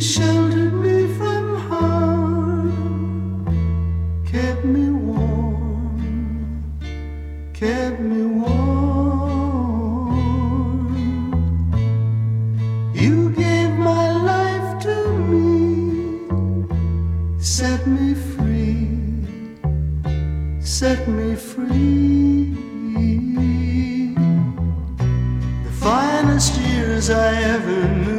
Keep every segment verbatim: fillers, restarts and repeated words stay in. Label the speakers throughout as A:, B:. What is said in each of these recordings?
A: sheltered me from harm, kept me warm, kept me warm. You gave my life to me, set me free, set me free. The finest years I ever knew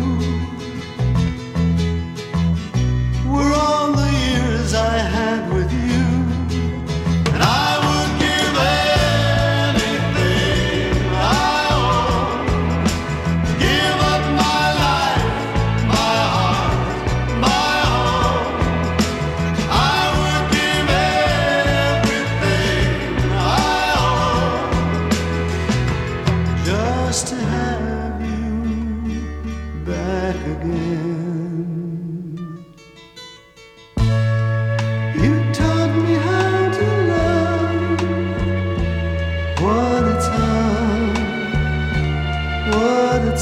A: were all the years I had with you. And I would give anything I own, give up my life, my heart, my home. I would give everything I own just to have you back again. You taught me how to love. What a time, what a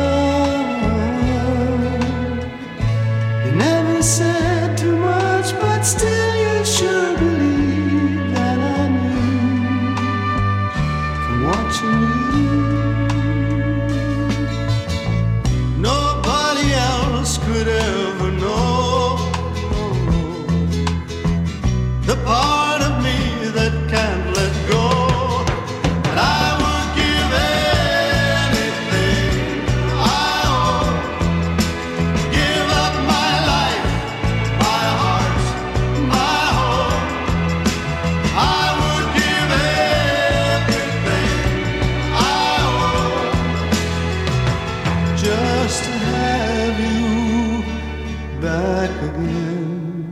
A: time. You never said too much, but still you sure believed that I knew from watching you. Nobody else could ever know the part of me that can't let go. And I would give anything I own, give up my life, my heart, my home. I would give everything I own just to have you back again.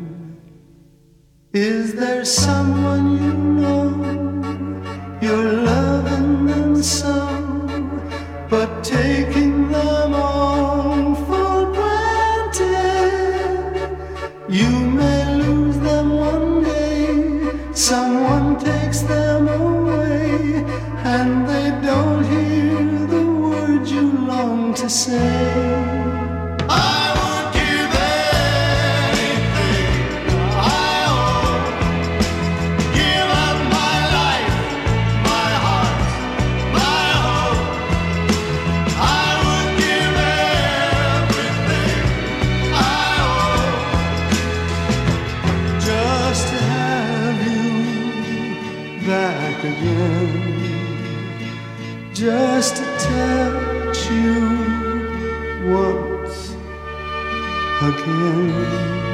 A: Is there someone you know you're loving them so, but taking them all for granted? You may lose them one day, someone takes them away, and they don't hear the words you long to say. I would give anything I own, give up my life, my heart, my home. I would give everything I own just to have you back again, just to touch you once again.